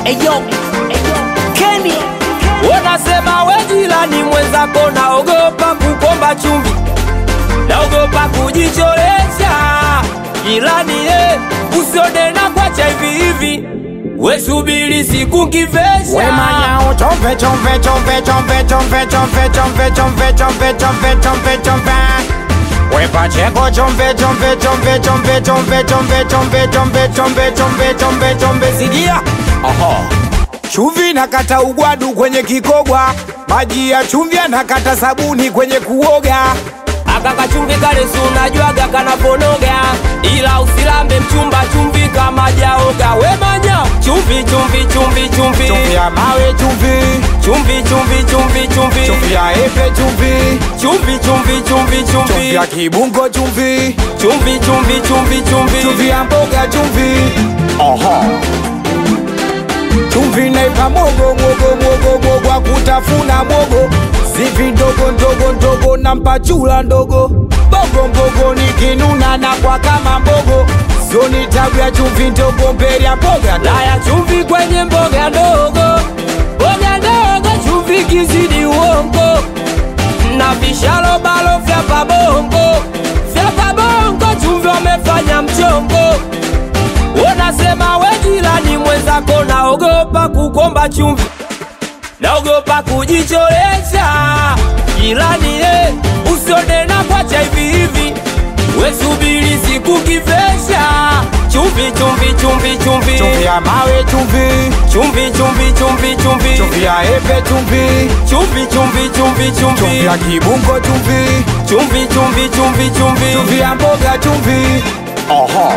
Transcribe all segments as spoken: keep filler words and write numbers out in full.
Eyo, Kenny, Unasema we jirani mwenzako naogopa kukomba chumvi, naogopa kujicholesha. Jirani eh, usione na kwacha hivi hivi, we subiri siku kivesha. We manyao chompe chompe chompe chompe chompe chompe chompe chompe chompe chompe chompe chompe. We Pacheco chompe chompe chompe chompe chompe chompe chompe chompe chompe chompe chompe chompe sidia. Aha. Chumvi nakata ugwadu kwenye kikogwa, maji ya chumvi nakata sabuni kwenye kuoga. Akaka chumvi kale si unajuaga kanaponoga, ila usilambe mchumba chumvi kama jaoga. We manya chumvi chumvi chumvi chumvi Chumvi ya mawe chumvi, chumvi chumvi chumvi chumvi chumvi ya epe chumvi, chumvi chumvi chumvi chumvi chumvi ya kibungo chumvi, chumvi chumvi chumvi chumvi chumvi ya mboga chumvi. Aha. Chumvi naipa mogo mogo mogo mogo wa kutafuna mogo, zivi ndogo ndogo ndogo na mpachula ndogo, bogo mbogo nikinuna na kwa kama mbogo, zoni tabu ya chumvi ndogo mbele ya mboga. laya chumvi kwenye mboga ndogo, mboga ndogo chumvi kizidi uongo, na vishalo balo vya pabongo, vya pabongo chumvi wamefanya mchongo. Unasema we jirani mwenzako naogopa kukomba chumvi, naogopa kujicholesha. Jirani eh, usione na kwacha hivi hivi, we subiri siku kivesha. Chumvi chumvi chumvi chumvi Chumvi ya mawe chumvi, chumvi chumvi chumvi chumvi chumvi ya epe chumvi, chumvi chumvi chumvi chumvi chumvi ya kibungo chumvi, chumvi chumvi chumvi chumvi chumvi ya mboga chumvi. Aha.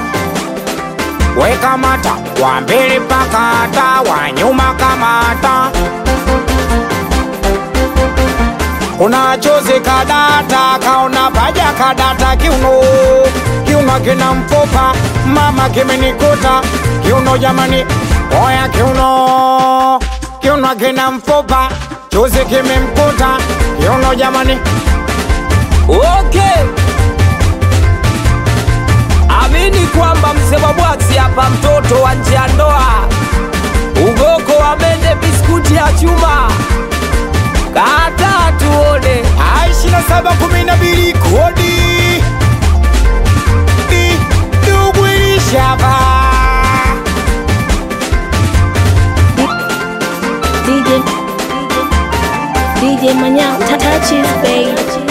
We kamata, wa mbele pakata, wa nyuma kamata. Kuna chozi kadata, kaona paja kadata kiuno, kiuno kina mpopa, mama kimenikuta, kiuno jamani, oya kiuno, kiuno kina mpopa, chozi kimemkuta, kiuno jamani. Okay, amini kwamba mzee wa bwaksi hapa, mtoto wa nje ya ndoa, ugoko wa mende, biskuti ya chuma, kata tuone. Aishi na saba kumi na mbili kodi Di Dugu ilishaba D J D J Manyao, touch his babe.